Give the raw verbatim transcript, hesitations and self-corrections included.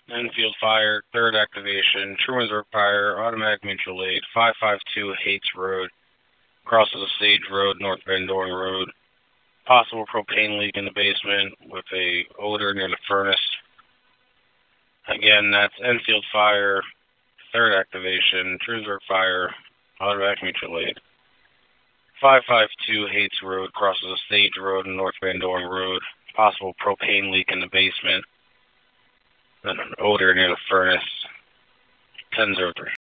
Enfield Fire, third activation, Trumansburg Fire, automatic mutual aid, five five two Hates Road, crosses a Sage Road, North Van Dorn Road. Possible propane leak in the basement with a odor near the furnace. Again, that's Enfield Fire, third activation, Trumansburg Fire, automatic mutual aid. five five two Hates Road, crosses a Sage Road and North Van Dorn Road. Possible propane leak in the basement. And an odor near the furnace. ten oh three.